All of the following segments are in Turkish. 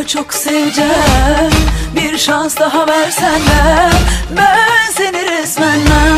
daha çok seveceğim. Bir şans daha versen ben seni resmen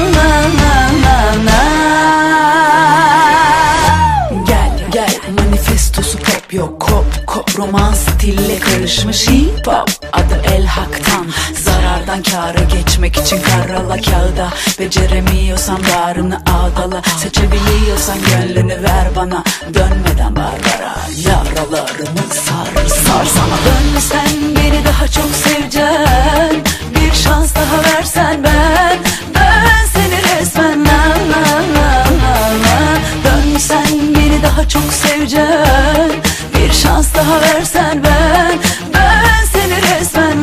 Gel manifestosu pop yok, kop romans stille karışmış hip hop. Adı El Hak'tan, zarardan kâra geçmek için karala kağıda. Beceremiyorsan bağrını ağdala, seçebiliyorsan gönlünü ver bana. Dönmeden Barbara, yaralarımı sar sana. Dönsen beni daha çok seveceksin. Bir şans daha versen ben seni resmen Dönsen beni daha çok seveceksin. Bir şans daha versen ben seni resmen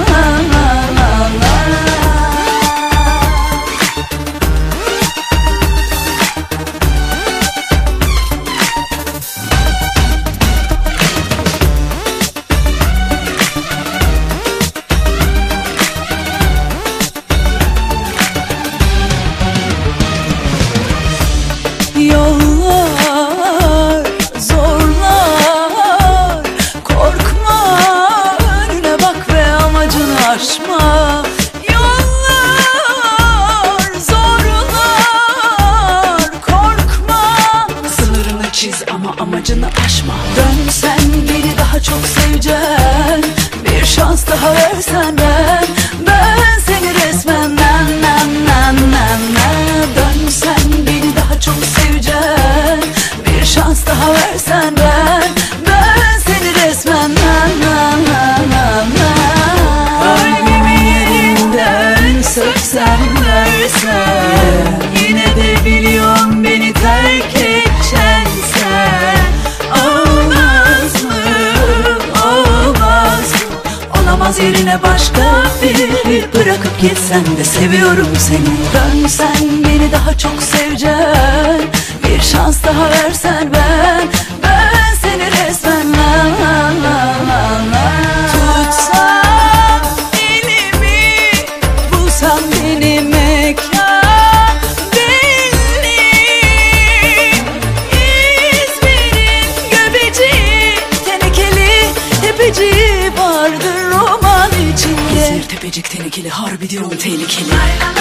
Yollar, zorlar, korkma, önüne bak ve amacını aşma. Yollar, zorlar, korkma, sınırını çiz ama amacını aşma. Dönsen beni daha çok seveceksin. Bir şans daha versen ben seni resmen Dönsen beni daha çok seveceksin. Bir şans daha versen ben seni resmen Kalbimi yerinden söksen versen, yine de biliyorum beni terk edeceksin sen. Olmaz mı, olmaz mı? Olamaz, yerine başka biri bırakıp gitsen de seviyorum seni. Dönsen beni daha çok seveceksin. Bir şans daha versen ben seni resmen Tutsan elimi, bulsan beni mekan belli. İzmir'in göbeci, tenekeli tepeci vardır roman içinde. İzmir tepecik tenekeli, harbi diyorum tehlikeli.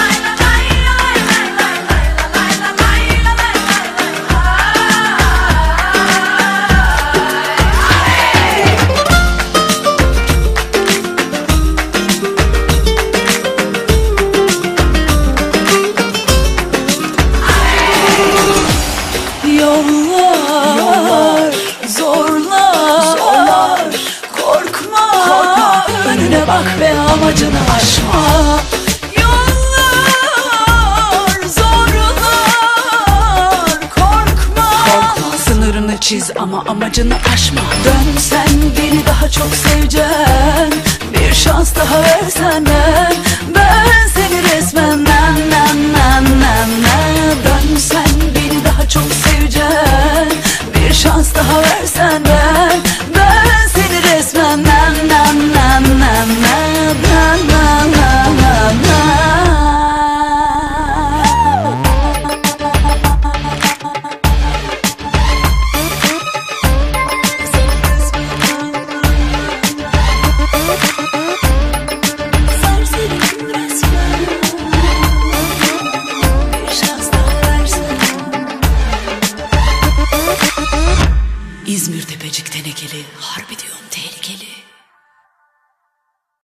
Yollar, zorlar, korkma, önüne bak ve amacını aşma. Yollar, zorlar, korkma, sınırını çiz ama amacını aşma. Dönsen beni daha çok seveceksin. Bir şans daha versen ben seni resmen Dönsen beni daha çok seveceksin. Bir şans daha versen ben seni resmen İzmir tepecik tenekeli, harbi diyor.